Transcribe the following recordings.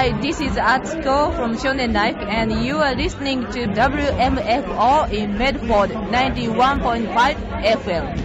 Hi, this is Atsuko from Shonen Life, and you are listening to WMFO in Medford 91.5 FM.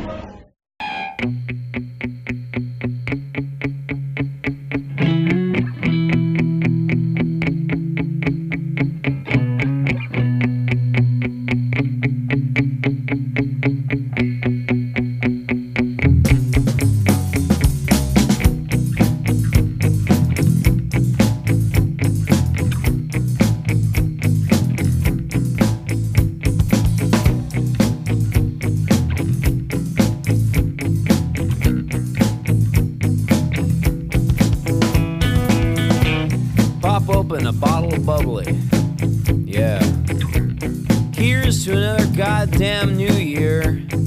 Open a bottle of bubbly. Yeah. Here's to another goddamn new year.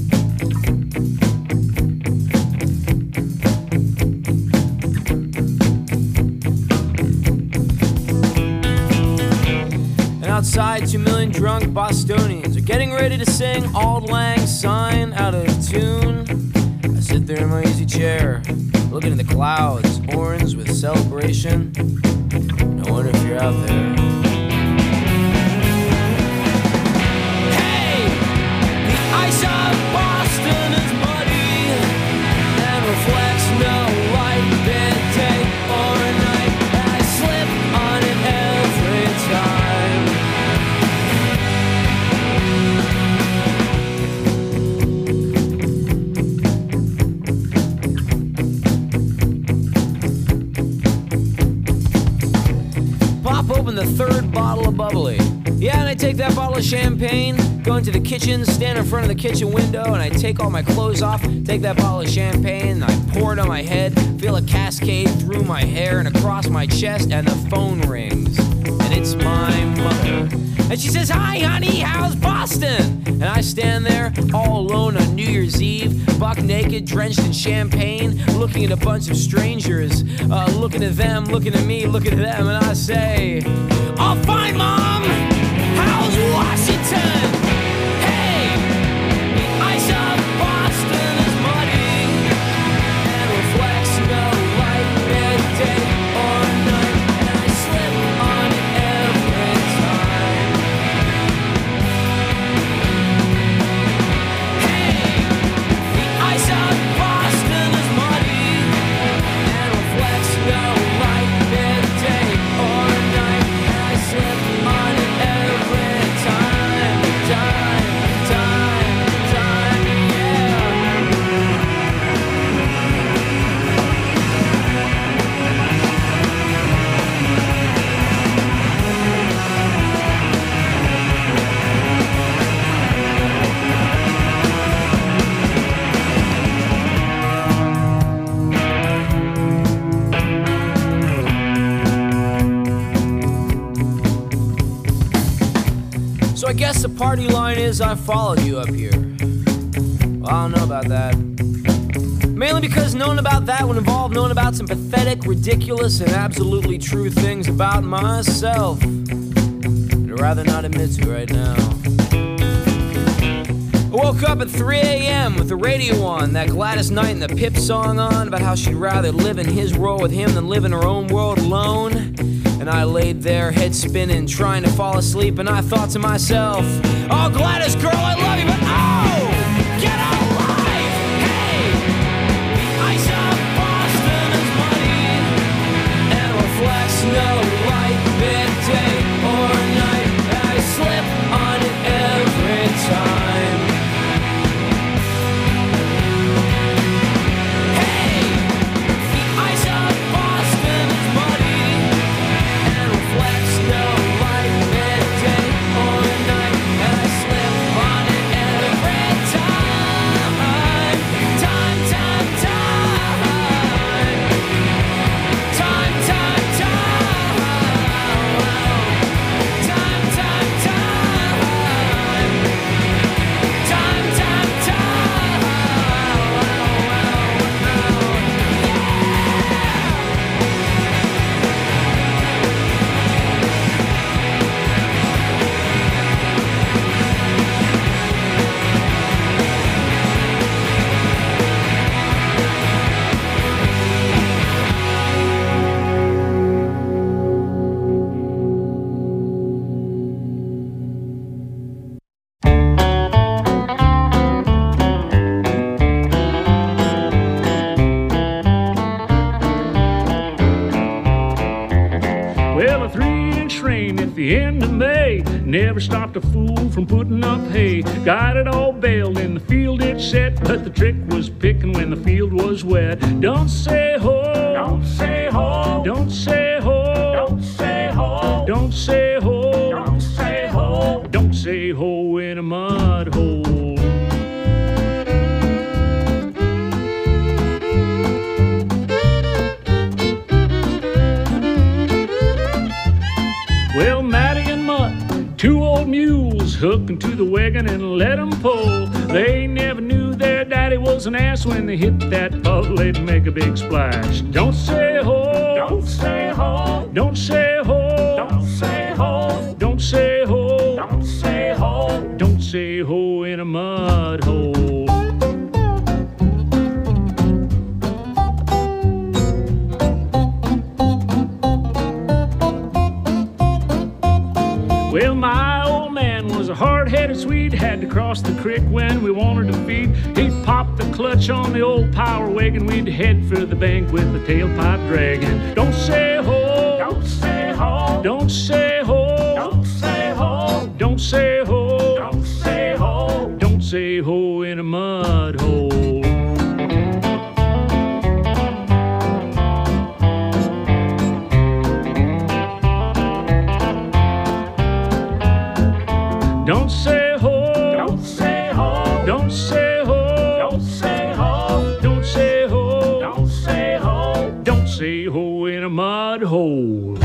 And outside, 2 million drunk Bostonians are getting ready to sing Auld Lang Syne out of tune. I sit there in my easy chair, looking at the clouds, orange with celebration. I wonder if you're out there. Hey! The ice of Boston is muddy and reflects no light, day or night. I slip on it every Pop open the third bottle of bubbly. Yeah, and I take that bottle of champagne, go into the kitchen, stand in front of the kitchen window, and I take all my clothes off, take that bottle of champagne, and I pour it on my head, feel a cascade through my hair and across my chest, and the phone rings. And it's my mother. And she says, "Hi, honey, how's Boston?" And I stand there all alone on New Year's Eve, buck naked, drenched in champagne, looking at a bunch of strangers, looking at them, looking at me, looking at them, and I say, "Oh, fine, Mom! How's Washington? Hey, the ice of Boston is muddy and reflects no light, midday or night, and I slip on it every time. Hey, the ice of Boston is muddy and reflects no light, midday or night, and I slip on it every time, yeah. So I guess the party line is I followed you up here. Well, I don't know about that. Mainly because knowing about that would involve knowing about some pathetic, ridiculous, and absolutely true things about myself that I'd rather not admit to right now. I woke up at 3 a.m. with the radio on, that Gladys Knight and the Pip song on, about how she'd rather live in his world with him than live in her own world alone. And I laid there, head spinning, trying to fall asleep, and I thought to myself, "Oh, Gladys, girl, I love you, but oh, get a life! Hey, the ice of Boston is muddy and reflects no light, midday or night, and I slip on it every time. Hey, the ice of Boston is muddy and reflects no light, midday or night, and I slip on it Well, a 3-inch rain at the end of May never stopped a fool from putting up hay. Got it all baled in the field it set, but the trick was picking when the field was wet. Don't say ho, don't say ho, don't say ho, don't say ho, don't say ho, don't say ho, don't say ho in a mud hole. Well, Matty and Mutt, 2 old mules, hooking to the wagon and let 'em pull. They never knew their daddy was an ass. When they hit that puddle, they'd make a big splash. Don't say ho, don't say ho, don't say ho, don't say ho, don't say ho, don't say ho, don't say ho in a mud hole. Well, my old man was a hard-headed Swede, had to cross the creek when we wanted to feed. He'd pop the clutch on the old power wagon, we'd head for the bank with the tailpipe dragging. Don't say ho, don't say ho, don't say ho, don't say ho, don't say ho, don't say ho, don't say ho in a mud hole. Don't say ho, don't say ho, don't say ho, don't say ho, don't say ho, don't say ho, don't say ho in a mud hole.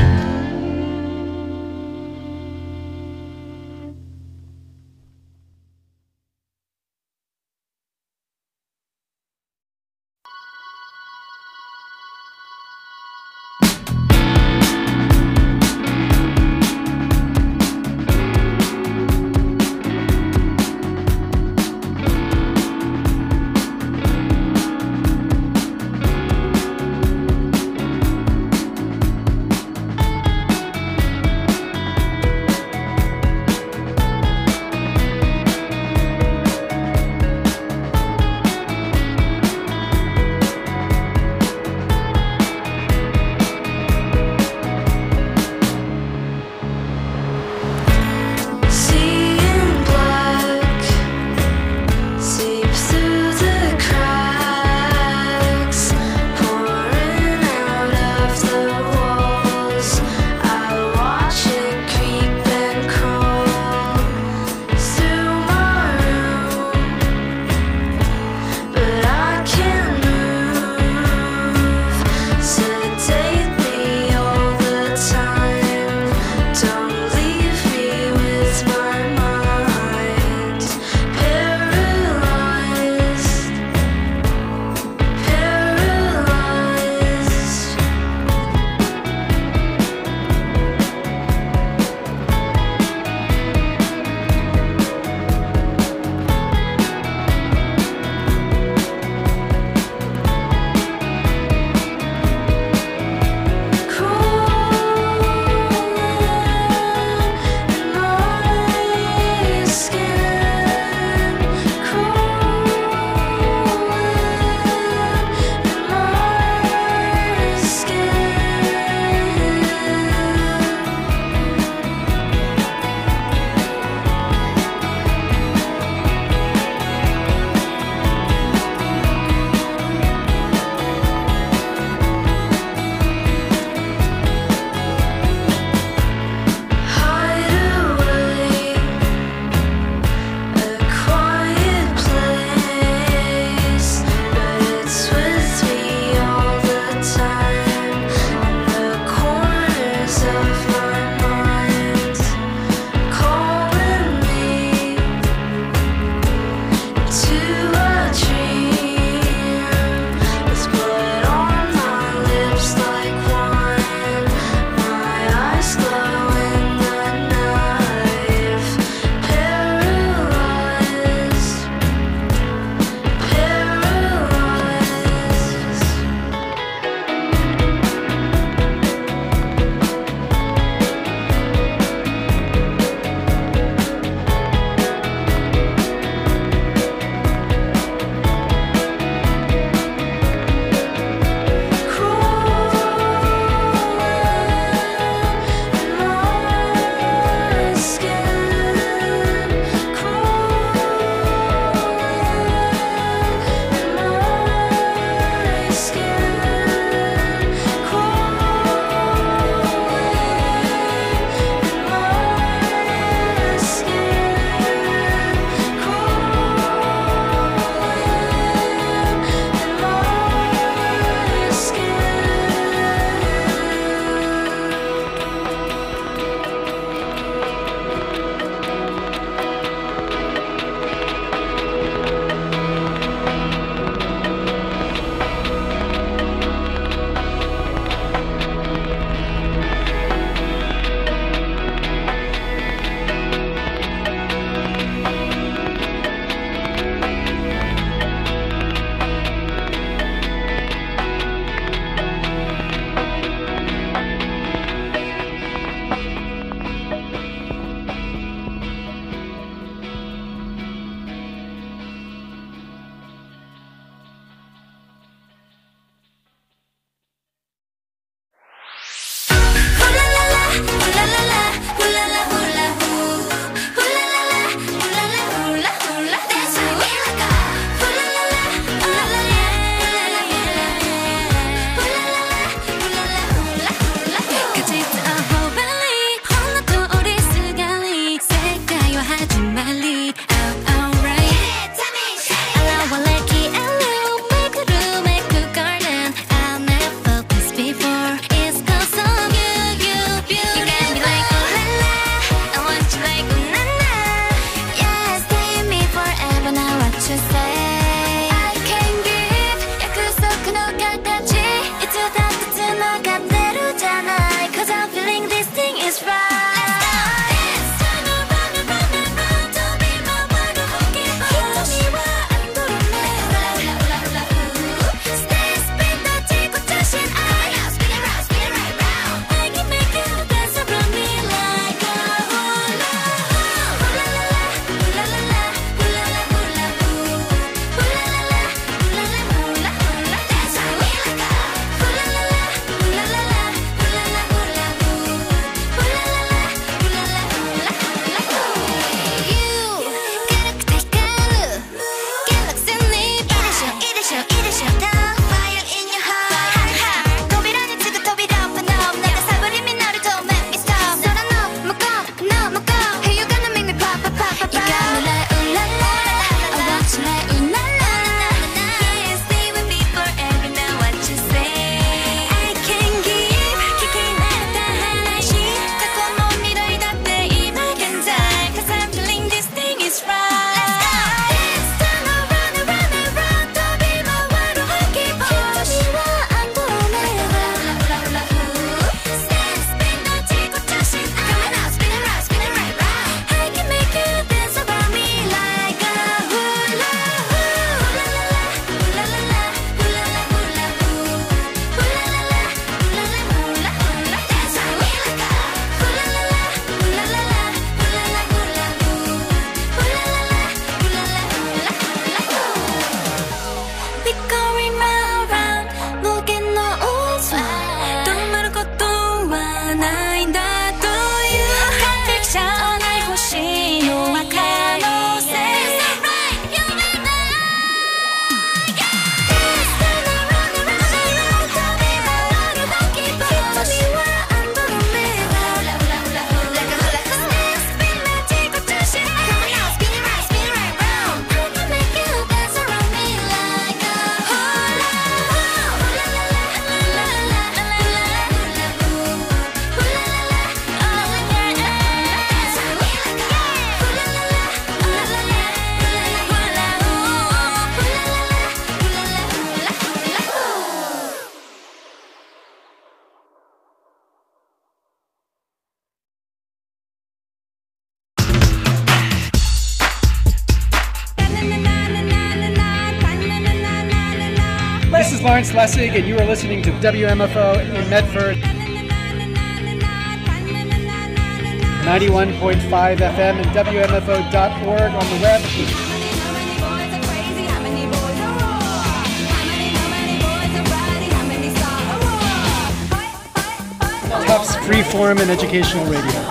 Lance Lessig, and you are listening to WMFO in Medford. 91.5 FM and WMFO.org on the web. Tufts Freeform and Educational Radio.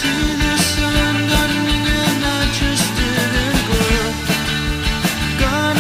God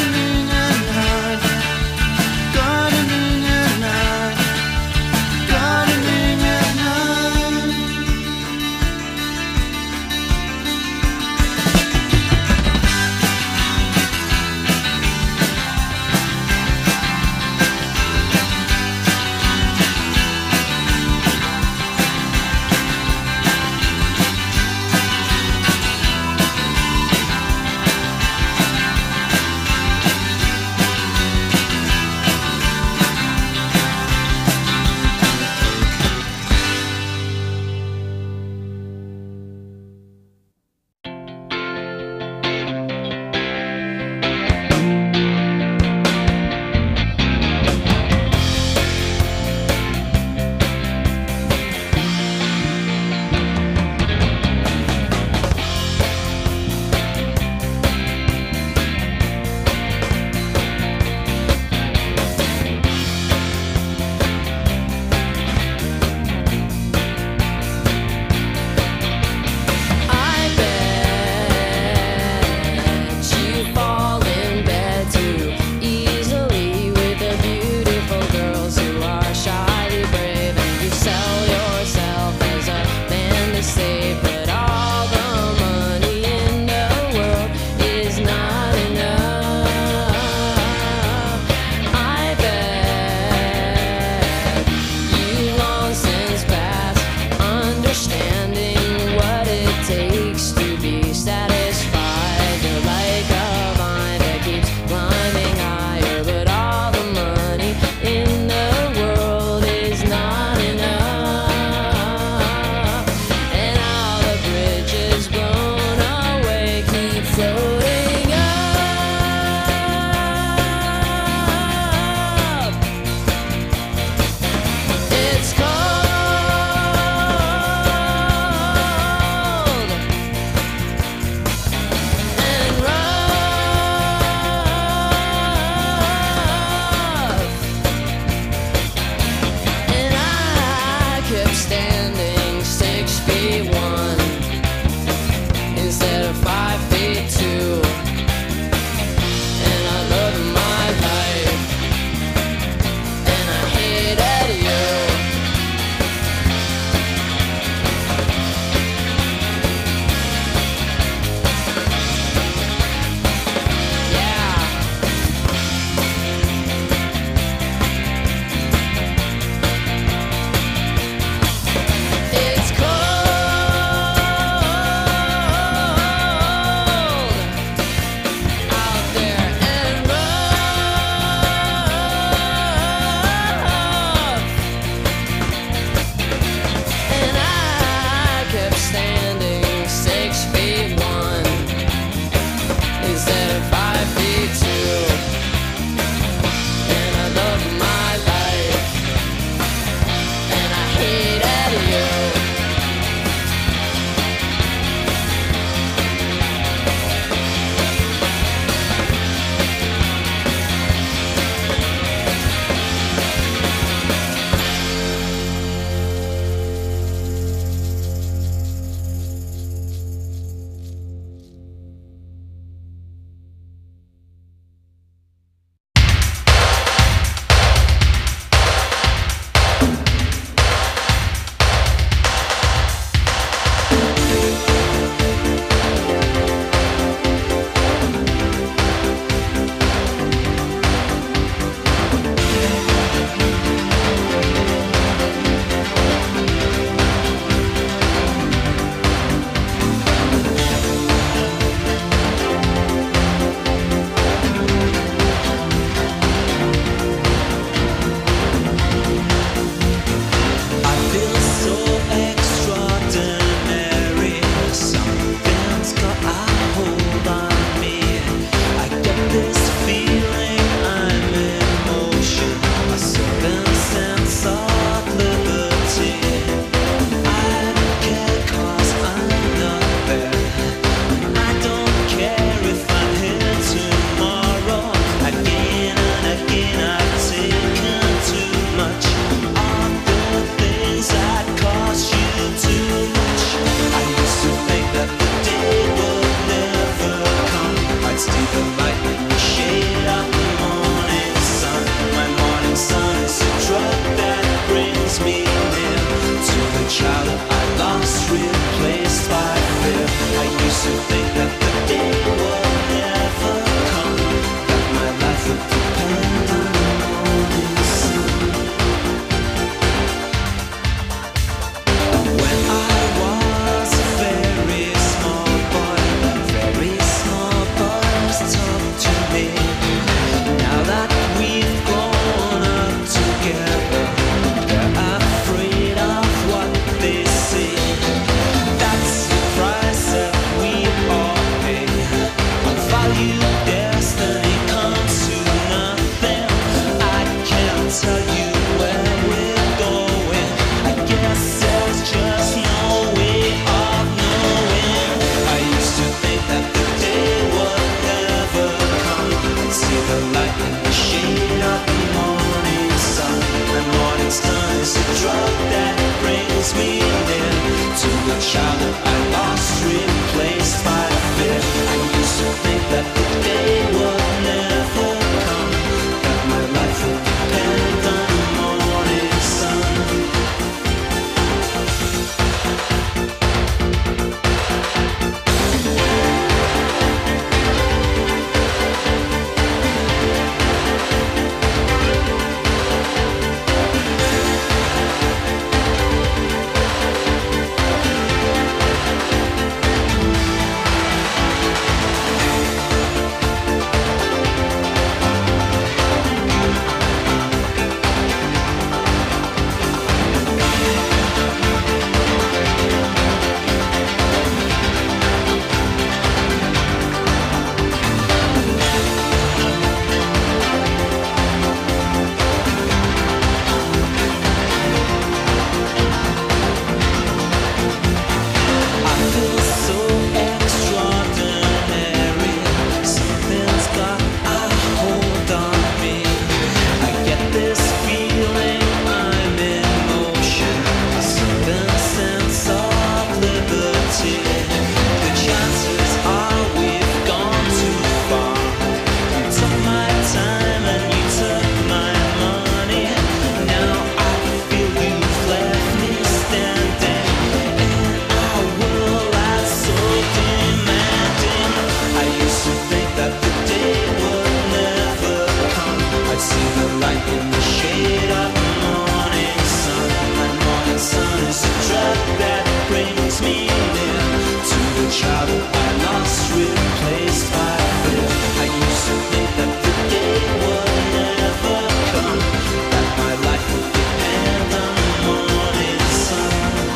me near to the child I lost, replaced by fear. I used to think that the day would never come, that my life would depend on the morning sun.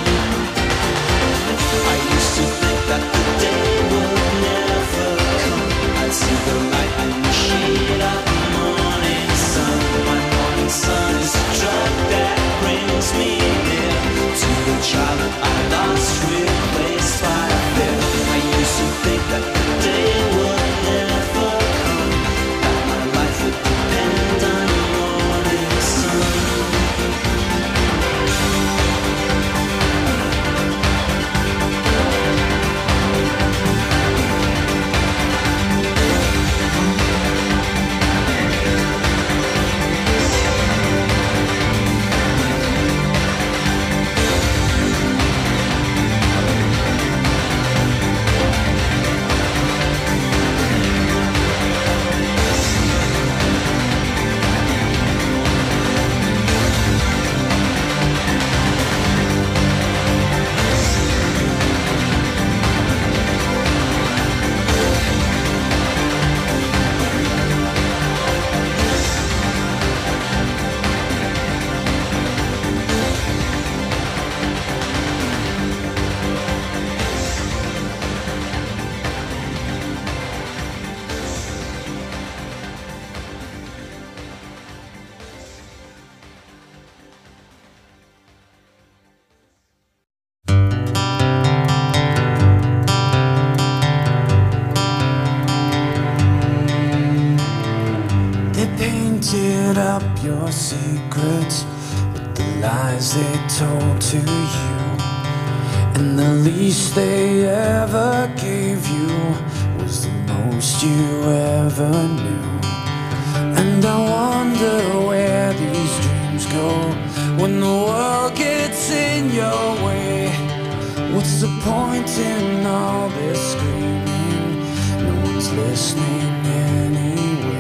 I used to think that the day would never come, I'd see the light and the shade of the morning sun. My morning sun is a drug that brings me near to the child I lost, replaced by fear. I used to think that the day would never come, that my life would depend on the morning sun. Painted up your secrets with the lies they told to you, and the least they ever gave you was the most you ever knew. And I wonder where these dreams go when the world gets in your way. What's the point in all this screaming? No one's listening anyway.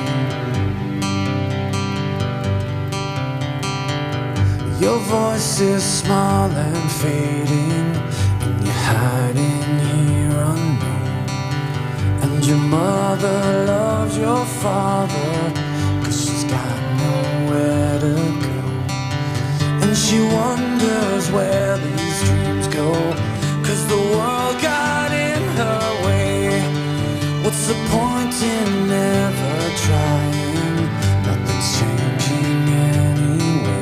Your voice is small and fading, and you're hiding here unknown. And your mother loves your father, 'cause she's got nowhere to go. And she wonders where these dreams go, 'cause the world got in her way. What's the point in never trying? Nothing's changing anyway.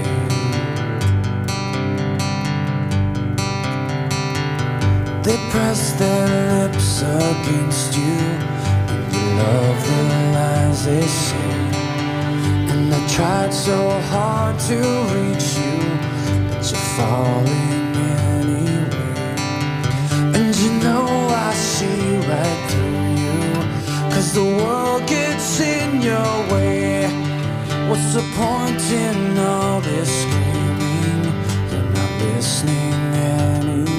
They press their lips against you, and you love the lies they say. And I tried so hard to reach you, but you're falling anyway. And you know I see right through you, 'cause the world gets in your way. What's the point in all this screaming? You're not listening anyway.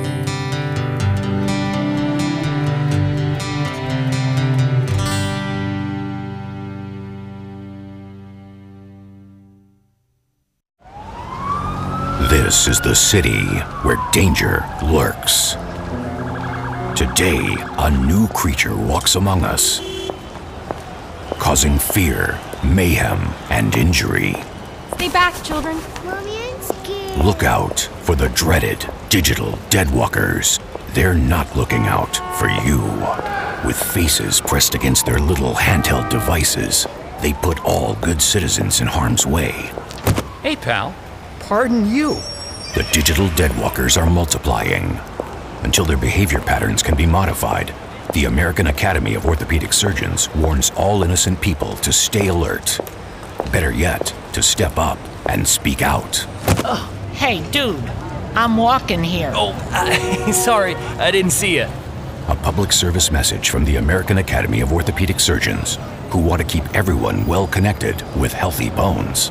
This is the city where danger lurks. Today, a new creature walks among us, causing fear, mayhem, and injury. Stay back, children. Mommy, I'm scared. Look out for the dreaded digital deadwalkers. They're not looking out for you. With faces pressed against their little handheld devices, they put all good citizens in harm's way. Hey, pal. Pardon you. The digital deadwalkers are multiplying. Until their behavior patterns can be modified, the American Academy of Orthopedic Surgeons warns all innocent people to stay alert. Better yet, to step up and speak out. Oh, hey, dude. I'm walking here. Oh, sorry. I didn't see you. A public service message from the American Academy of Orthopedic Surgeons, who want to keep everyone well connected with healthy bones.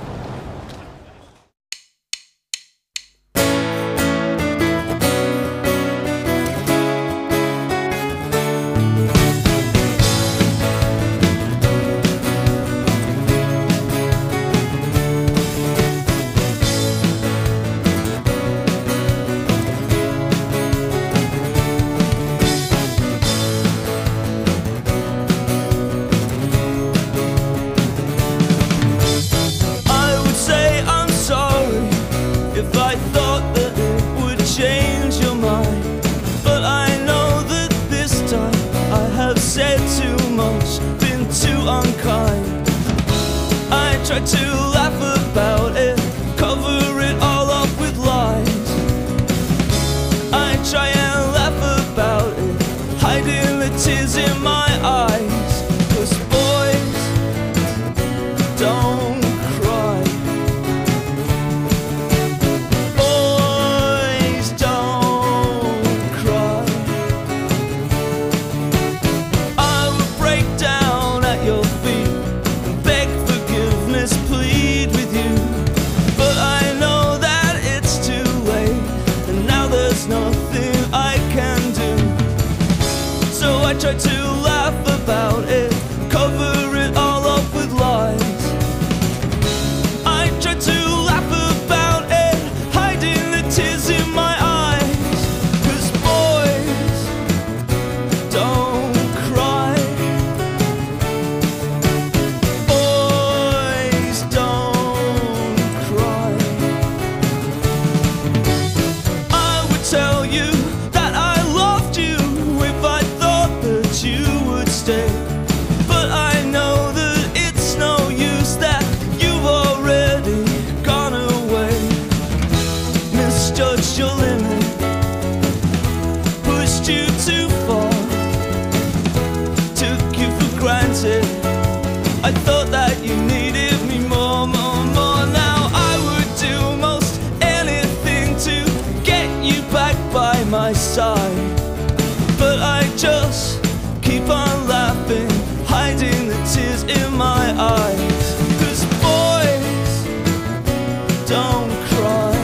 tried to laugh about it, cover it all up with lies. I try and laugh about it, hiding the tears in my eyes. 'Cause boys don't cry. Boys don't cry. I would break down at your feet and beg forgiveness, plead with you. But I know that it's too late, and now there's nothing I can do. So I try to laugh about it, cover it all up with lies. I try to laugh about it, hiding the tears in my eyes. 'Cause boys don't cry. Boys don't cry. I would tell you that I loved you if I thought that you would stay. But I know that it's no use, that you've already gone away. Misjudged your limit, pushed you too far, took you for granted. I thought that you needed me more, more, more. Now I would do most anything to get you back by my side. But I just keep on laughing, hiding the tears in my eyes. 'Cause boys don't cry.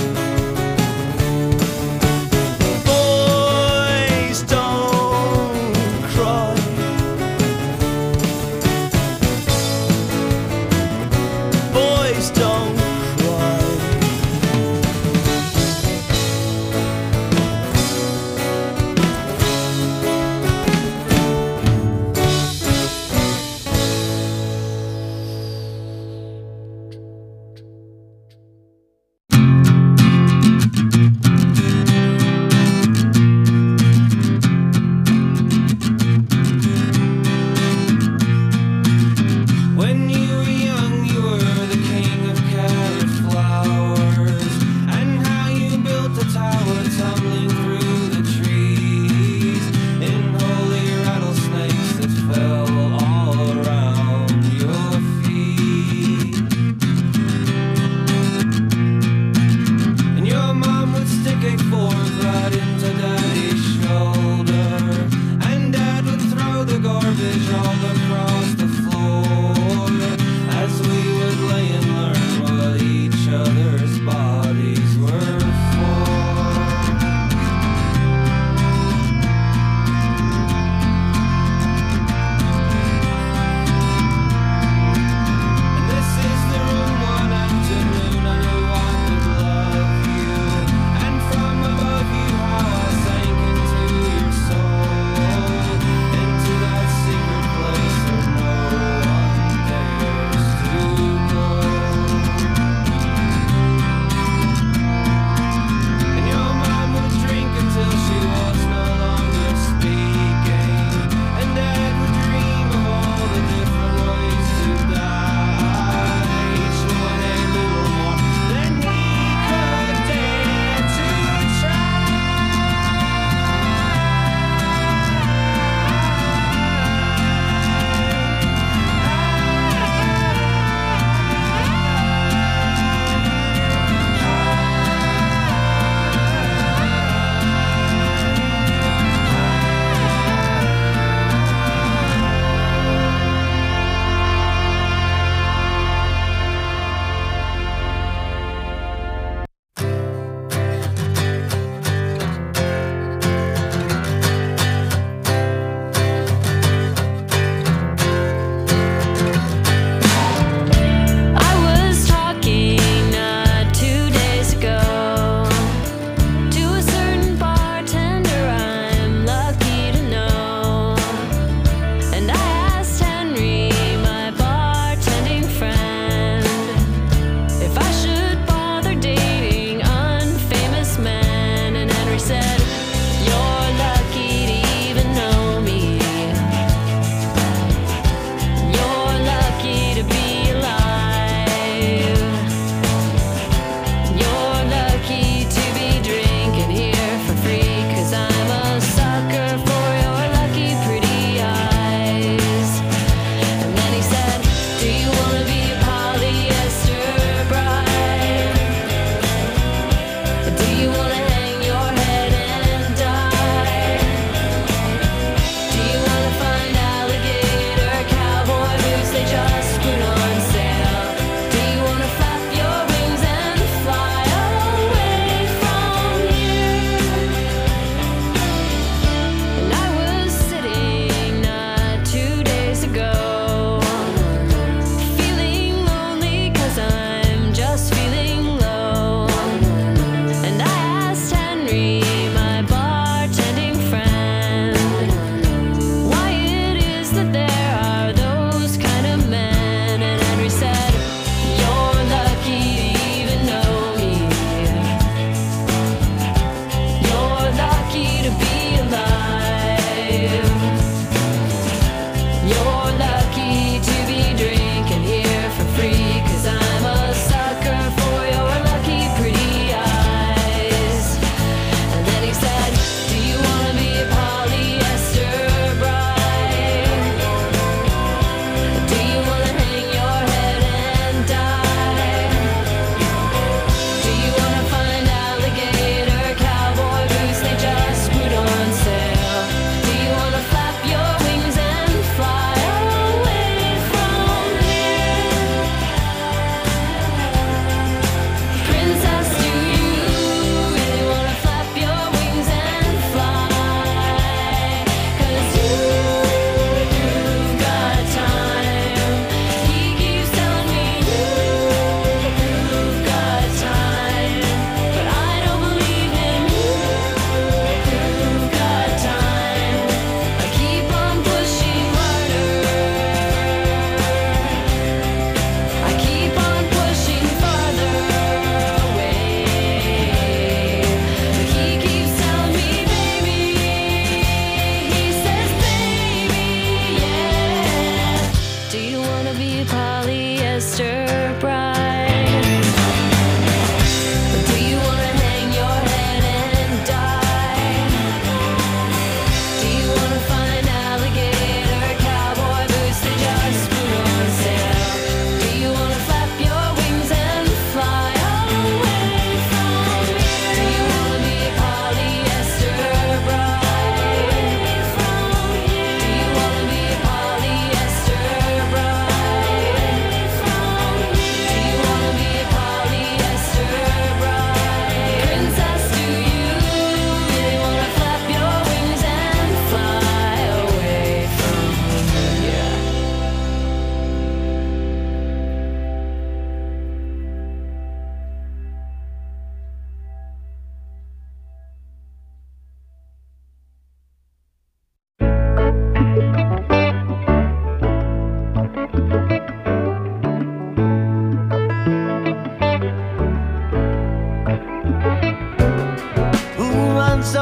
Boys don't cry. Boys don't cry.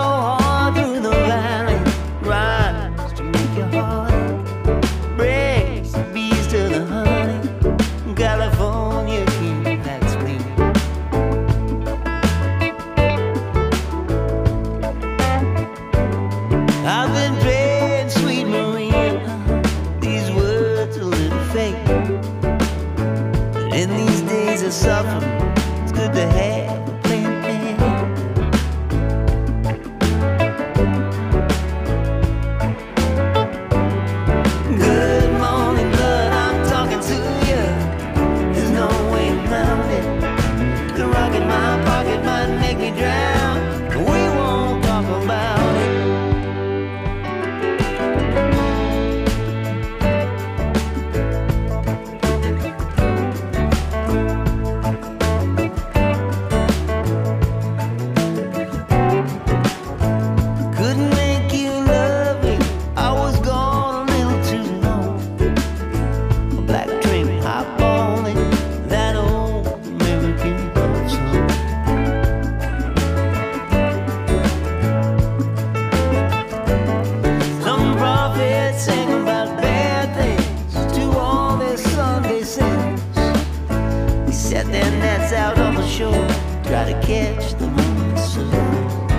hard through the valley, rise to make your heart, breaks the bees to the honey, California king, that's me. I've been praying, sweet Maria, these words a little fake, but in these days of suffering, it's good to have a plan. Good morning, blood, I'm talking to you. There's no way around it. The rock in my pocket might make me drown, but we won't talk about it. Couldn't make you love me, I was gone a little too long. A black train hop on it, that old American love song. Some prophets sang about bad things to all their Sunday sins. They set their nets out on the shore, try to catch the morning sun.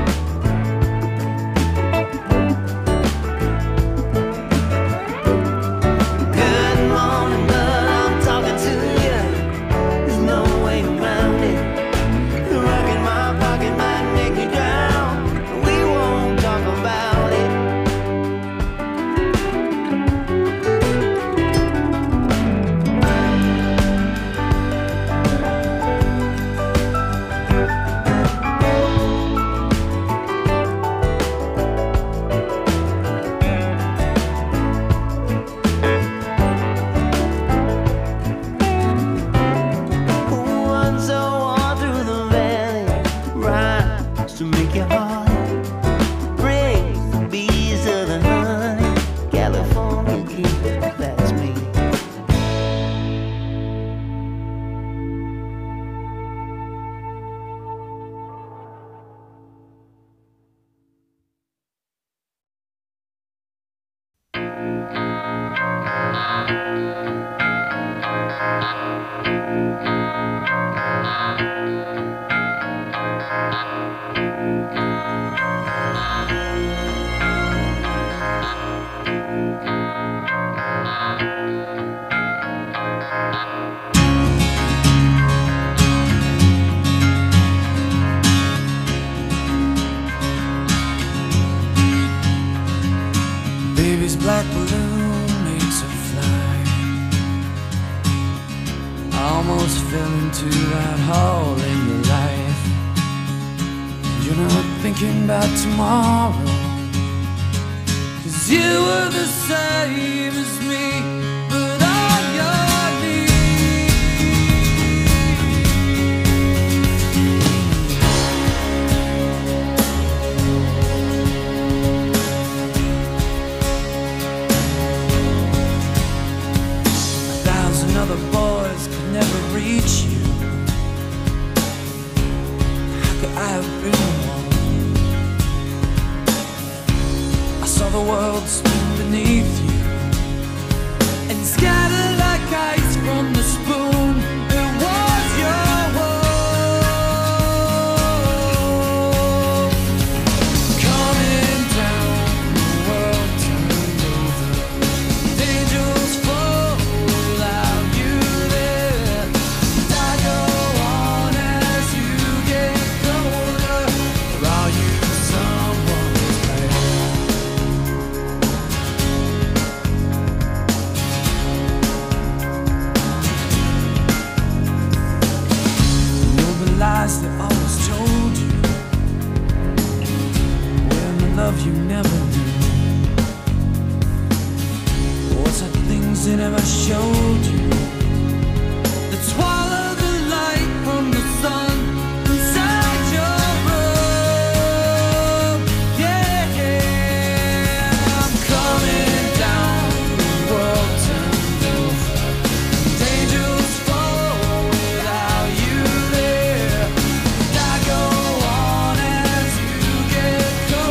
Good morning, blood, I'm talking to you. There's no way around it. The rock in my pocket might make me drown, but we won't talk about it. One so on through the valley, rise to make your heart, brings the bees of the honey, California king, that's me. Baby's black balloon makes her fly. I almost fell into that hole in your life. You're not thinking about tomorrow, 'cause you were the same as me, but all your needs. A thousand other boys could never reach you. How could I have been one? I saw the world spin beneath you and scatter like ice from the spoon. It was your world. Coming down, the world turned over. Angels fall without you there. I go on as you get colder. Or are you someone's better? Know the lies they always told you, when the love you never knew. What's the things they never showed you, that swallow the light from the sun inside your room. Yeah, I'm coming down, the world turned over. Angels fall without you there. I go on as you get colder.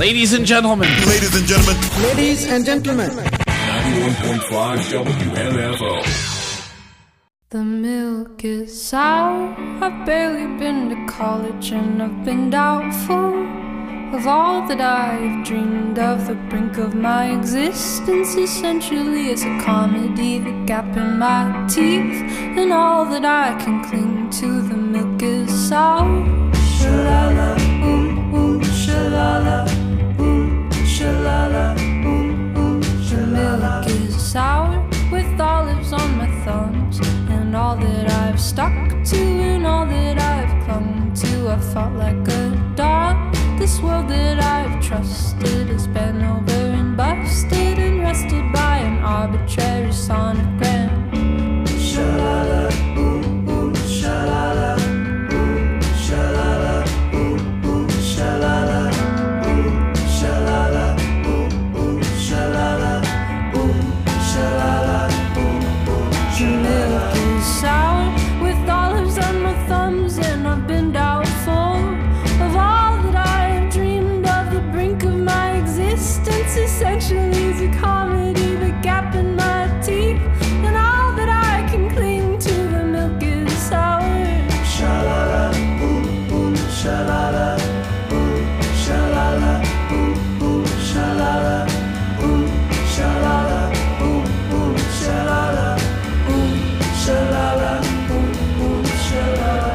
Ladies and gentlemen. Ladies and gentlemen. Ladies and gentlemen. 91.5 WMFO. The milk is sour. I've barely been to college and I've been doubtful of all that I've dreamed of. The brink of my existence essentially is a comedy. The gap in my teeth and all that I can cling to. The milk is sour. Shalala, shalala, shalala, the milk is sour with olives on my thumbs, and all that I've stuck to and all that I've clung to. I fought like a dog. This world that I've trusted has been over and busted and rested by an arbitrary sonogram. Shalala, shalala, shalala, shalala, shalala, shalala, shalala. The milk is sour with olives on my thumbs, and I've been doubtful of all that I've dreamed of. The brink of my existence essentially is a comedy. The gap in my teeth and all that I can cling to. The milk is sour. Shalala, shalala, shalala, shalala, shalala, shalala, shalala, shalala.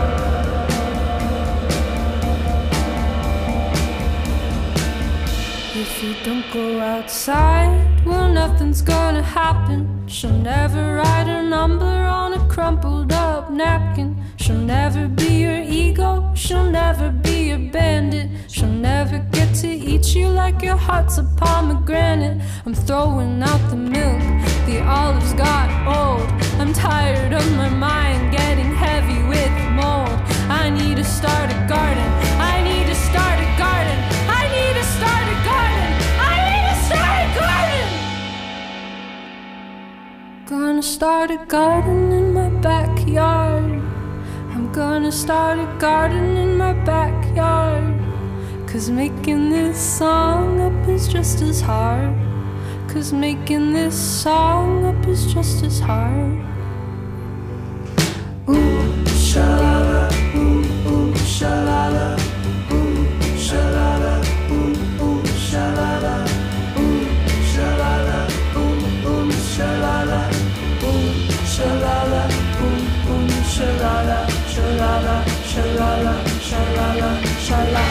If you don't go outside, well, nothing's gonna happen. She'll never write her number on a crumpled up napkin. She'll never be your ego, she'll never be your bandit. She'll never get to eat you like your heart's a pomegranate. I'm throwing out the milk, the olives got old. I'm tired of my mind getting heavy with mold. I need to start a garden, I need to start a garden, I need to start a garden, I need to start a garden. Gonna start a garden in my backyard. I'm gonna start a garden in my backyard. 'Cause making this song up is just as hard. 'Cause making this song up is just as hard. Ooh, shalala, ooh, shalala, ooh, shalala, ooh, shalala, ooh, shalala, ooh, shalala, ooh, shalala, ooh, shalala, shalala, shalala, shalala, shalala.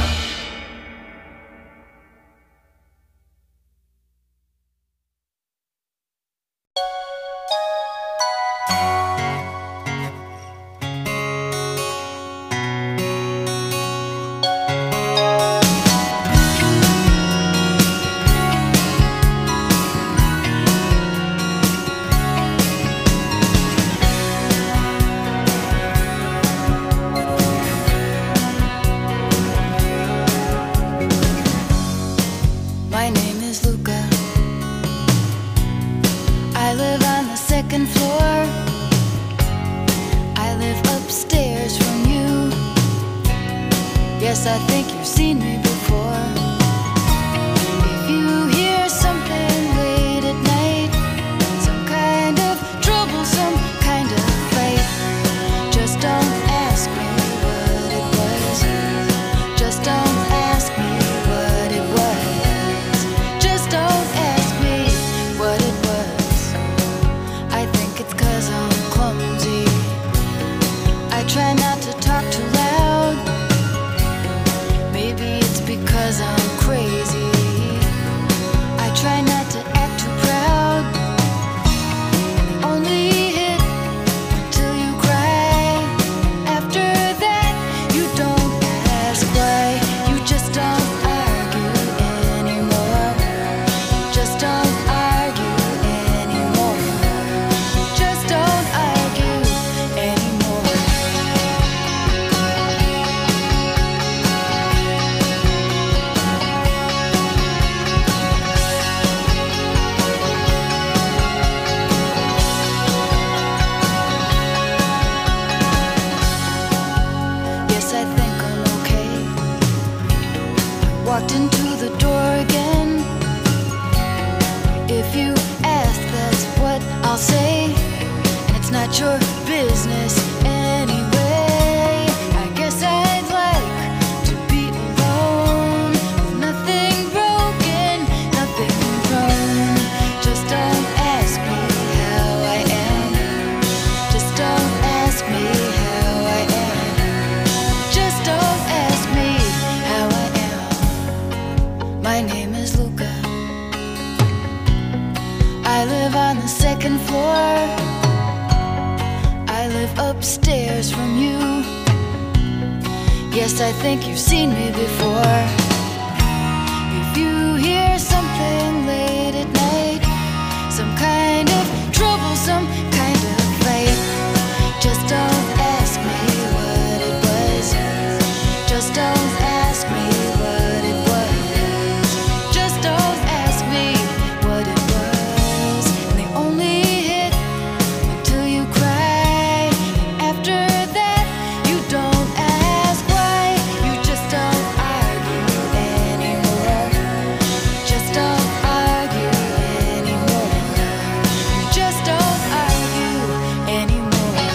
Yes, I think you've seen me before. If you hear something late at night, some kind of trouble, some kind of fight, just don't ask me what it was. Just don't ask me what it was. Just don't ask me what it was. I think it's 'cause I'm clumsy. I try not to talk too loud. Maybe If you ask, that's what I'll say, and it's not your business anyway. I guess I'd like to be alone, with nothing broken, nothing wrong. Just don't ask me how I am. Just don't ask me how I am. Just don't ask me how I am. My name is Luca. I live on the second floor. I live upstairs from you. Yes, I think you've seen me before. If you hear something late at night, some kind of trouble, some kind of fight, just don't ask me what it was. Just don't ask me what it was. Just don't ask me what it was. And they only hit until you cry. And after that, you don't ask why. You just don't argue anymore. Just don't argue anymore. You just don't argue anymore.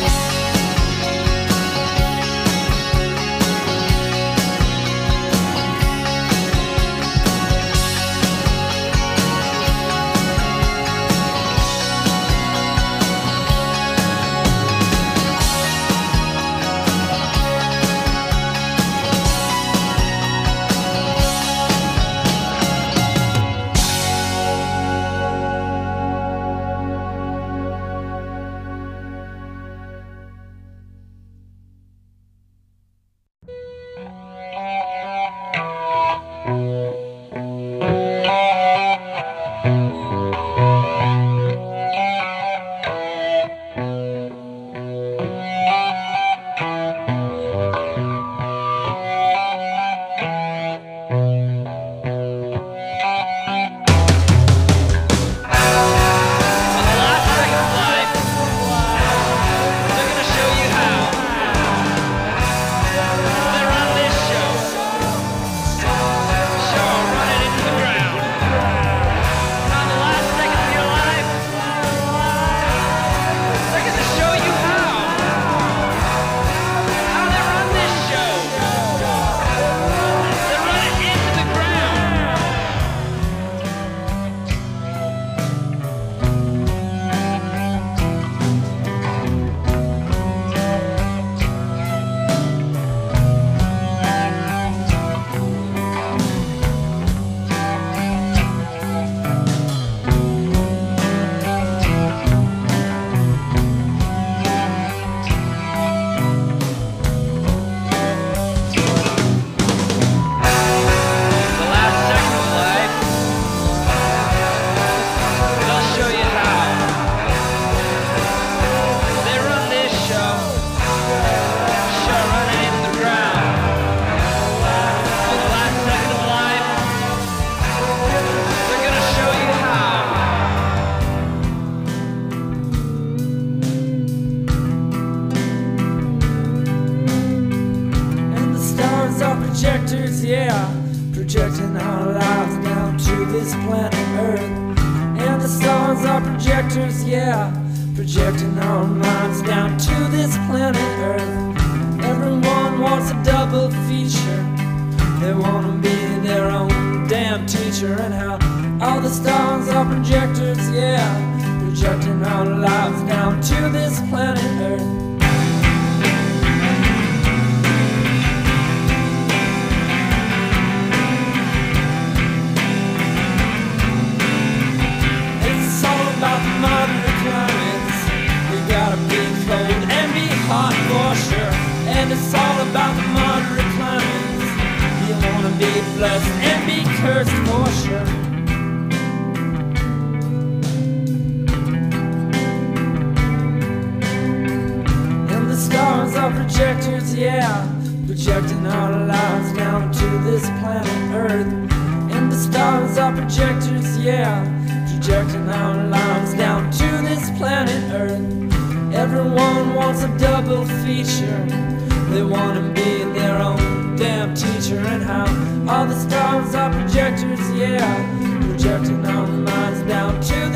Projectors, yeah, projecting our lives down to this planet Earth. And the stars are projectors, yeah, projecting our minds down to this planet Earth. Everyone wants a double feature. They want to be their own damn teacher. And how all the stars are projectors, yeah, projecting our lives down to this planet Earth. About the moderate climates, we gotta be cold and be hot for sure. And it's all about the moderate climates. You wanna be blessed and be cursed for sure. And the stars are projectors, yeah, projecting our lives down to this planet Earth. And the stars are projectors, yeah, projecting our lives down to this planet Earth. Everyone wants a double feature. They want to be their own damn teacher. And how all the stars are projectors, yeah, projecting our minds down to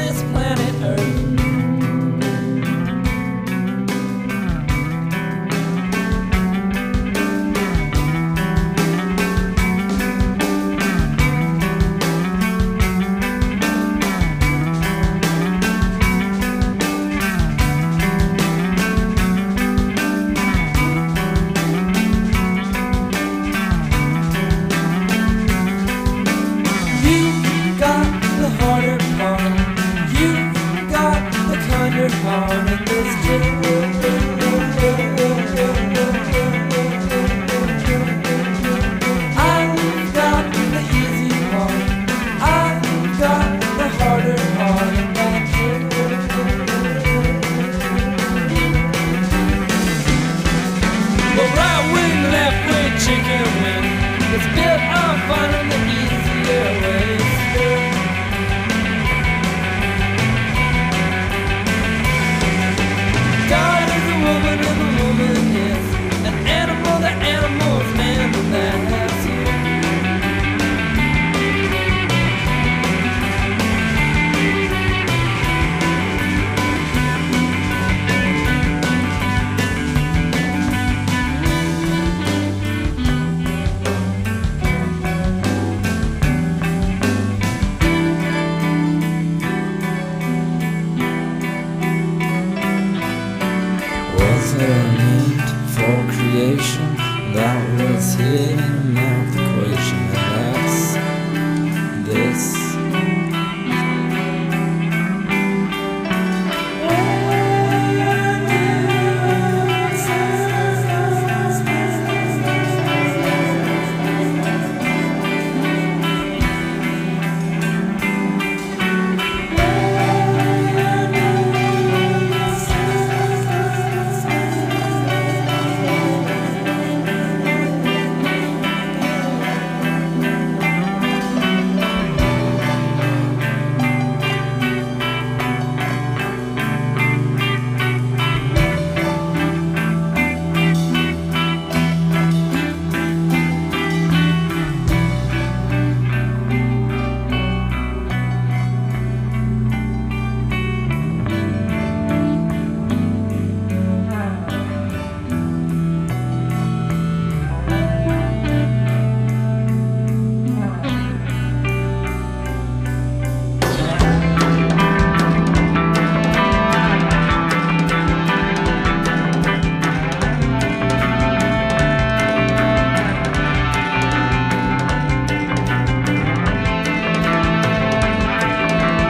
on in this trip. I've got the easy part, I've got the harder part of that trip. Well, right wing, left wing, chicken wing. It's built on finding the easier ways. God is a woman and the woman is an animal, the animal's man, and that's you. Was there a need for creation that was hidden